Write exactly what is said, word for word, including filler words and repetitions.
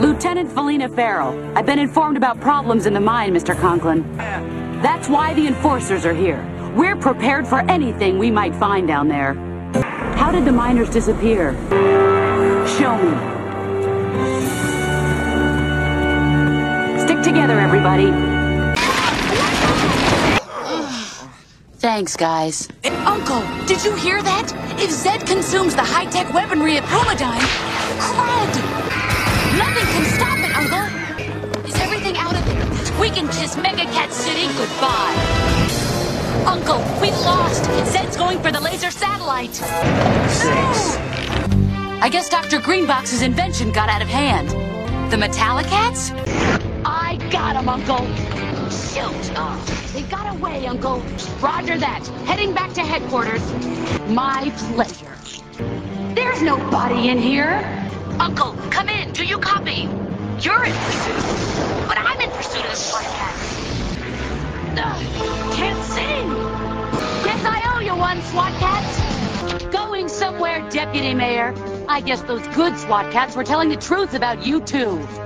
Lieutenant Felina Farrell. I've been informed about problems in the mine, Mister Conklin. That's why the enforcers are here. We're prepared for anything we might find down there. How did the miners disappear? Show me. Stick together, everybody. Thanks, guys. Uncle, did you hear that? If Zed consumes the high-tech weaponry at Promodyne, crud! Nothing can stop it, Uncle! Is everything out of there? We can kiss Mega Cat City goodbye. Uncle, we've lost! Zed's going for the laser satellite! Six. I guess Doctor Greenbox's invention got out of hand. The Metallicats? I got him, Uncle! Shoot! Oh, they got away, Uncle. Roger that. Heading back to headquarters. My pleasure. There's nobody in here. Uncle, come in. Do you copy? You're in pursuit. But I'm in pursuit of the SWAT cats. Ugh, can't sing. Guess I owe you one, SWAT cats. Going somewhere, Deputy Mayor. I guess those good SWAT cats were telling the truth about you, too.